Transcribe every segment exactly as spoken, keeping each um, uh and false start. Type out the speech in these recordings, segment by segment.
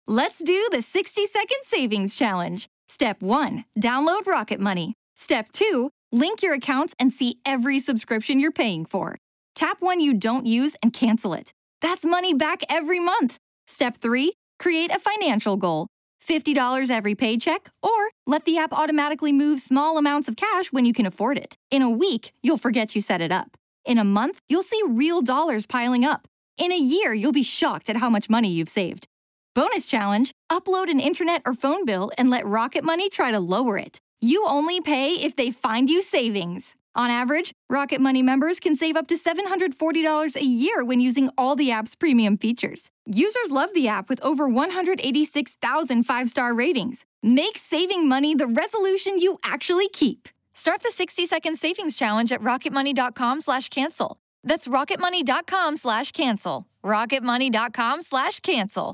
Let's do the sixty second savings challenge. Step one, download Rocket Money. Step two, link your accounts and see every subscription you're paying for. Tap one you don't use and cancel it. That's money back every month. Step three, create a financial goal. fifty dollars every paycheck, or let the app automatically move small amounts of cash when you can afford it. In a week, you'll forget you set it up. In a month, you'll see real dollars piling up. In a year, you'll be shocked at how much money you've saved. Bonus challenge, upload an internet or phone bill and let Rocket Money try to lower it. You only pay if they find you savings. On average, Rocket Money members can save up to seven hundred forty dollars a year when using all the app's premium features. Users love the app with over one hundred eighty-six thousand five-star ratings. Make saving money the resolution you actually keep. Start the sixty second savings challenge at rocketmoney.com slash cancel. That's rocketmoney.com slash cancel. rocketmoney.com slash cancel.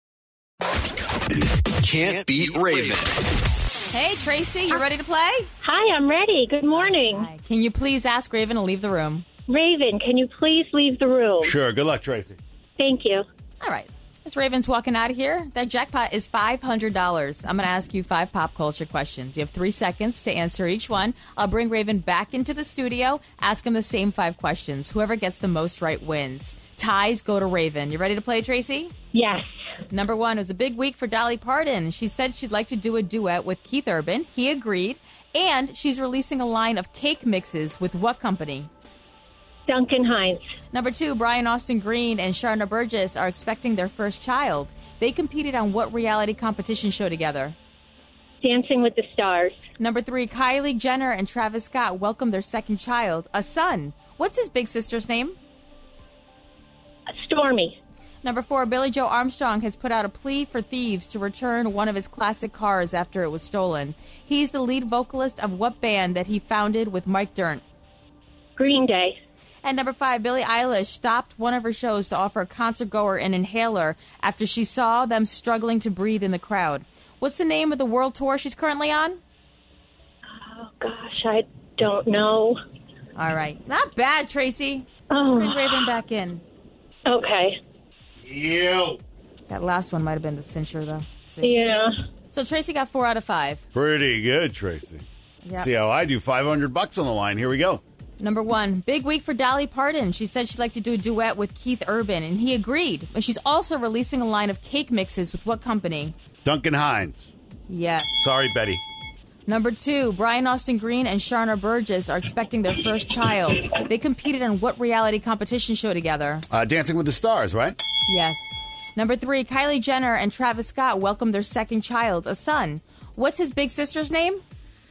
Can't beat Raven. Hey, Tracy, you ready to play? Hi, I'm ready. Good morning. Hi. Can you please ask Raven to leave the room? Raven, can you please leave the room? Sure. Good luck, Tracy. Thank you. All right. As Raven's walking out of here, that jackpot is five hundred dollars. I'm going to ask you five pop culture questions. You have three seconds to answer each one. I'll bring Raven back into the studio, ask him the same five questions. Whoever gets the most right wins. Ties go to Raven. You ready to play, Tracy? Yes. Number one, it was a big week for Dolly Parton. She said she'd like to do a duet with Keith Urban. He agreed. And she's releasing a line of cake mixes with what company? Duncan Hines. Number two, Brian Austin Green and Sharna Burgess are expecting their first child. They competed on what reality competition show together? Dancing with the Stars. Number three, Kylie Jenner and Travis Scott welcomed their second child, a son. What's his big sister's name? Stormy. Number four, Billy Joe Armstrong has put out a plea for thieves to return one of his classic cars after it was stolen. He's the lead vocalist of what band that he founded with Mike Dirnt? Green Day. And number five, Billie Eilish stopped one of her shows to offer a concert goer an inhaler after she saw them struggling to breathe in the crowd. What's the name of the world tour she's currently on? Oh, gosh, I don't know. All right. Not bad, Tracy. Oh. Let's bring Raven back in. Okay. You. That last one might have been the cincher, though. Let's see. Yeah. So Tracy got four out of five. Pretty good, Tracy. Yep. See how I do. five hundred bucks on the line. Here we go. Number one, big week for Dolly Parton. She said she'd like to do a duet with Keith Urban, and he agreed. And she's also releasing a line of cake mixes with what company? Duncan Hines. Yes. Sorry, Betty. Number two, Brian Austin Green and Sharna Burgess are expecting their first child. They competed on what reality competition show together? Uh, Dancing with the Stars, right? Yes. Number three, Kylie Jenner and Travis Scott welcomed their second child, a son. What's his big sister's name?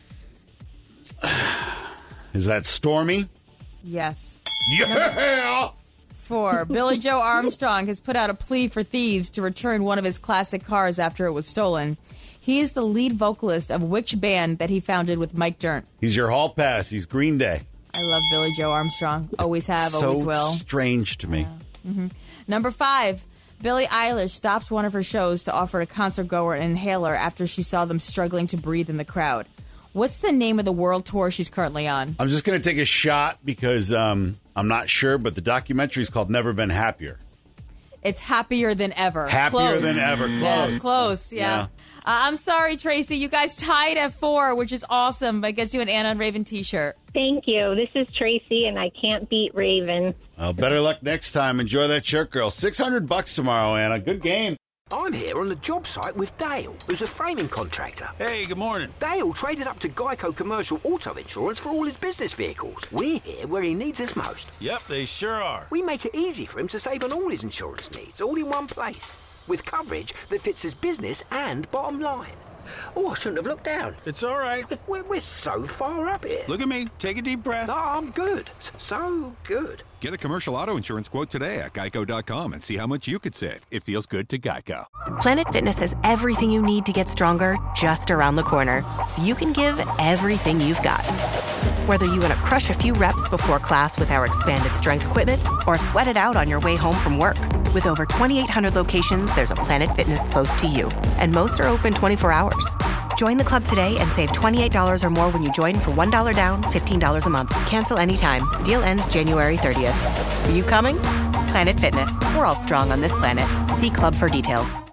Is that Stormy? Yes. Yeah! Four, Billy Joe Armstrong has put out a plea for thieves to return one of his classic cars after it was stolen. He is the lead vocalist of which band that he founded with Mike Dirnt? He's your hall pass. He's Green Day. I love Billy Joe Armstrong. Always have, so always will. Strange to me. Yeah. Mm-hmm. Number five, Billie Eilish stopped one of her shows to offer a concert goer an inhaler after she saw them struggling to breathe in the crowd. What's the name of the world tour she's currently on? I'm just going to take a shot because um, I'm not sure, but the documentary is called Never Been Happier. It's Happier Than Ever. Happier Close. Than Ever. Close. Yeah, it's close, yeah. Yeah. Uh, I'm sorry, Tracy. You guys tied at four, which is awesome. But gets you an Anna and Raven t-shirt. Thank you. This is Tracy, and I can't beat Raven. Well, better luck next time. Enjoy that shirt, girl. six hundred bucks tomorrow, Anna. Good game. I'm here on the job site with Dale, who's a framing contractor. Hey, good morning. Dale traded up to Geico Commercial Auto Insurance for all his business vehicles. We're here where he needs us most. Yep, they sure are. We make it easy for him to save on all his insurance needs, all in one place, with coverage that fits his business and bottom line. Oh, I shouldn't have looked down. It's all right. We're, we're so far up here. Look at me. Take a deep breath. No, I'm good. So good. Get a commercial auto insurance quote today at geico dot com and see how much you could save. It feels good to Geico. Planet Fitness has everything you need to get stronger just around the corner, so you can give everything you've got. Whether you want to crush a few reps before class with our expanded strength equipment or sweat it out on your way home from work. With over twenty-eight hundred locations, there's a Planet Fitness close to you, and most are open twenty-four hours. Join the club today and save twenty-eight dollars or more when you join for one dollar down, fifteen dollars a month. Cancel anytime. Deal ends January thirtieth. Are you coming? Planet Fitness. We're all strong on this planet. See club for details.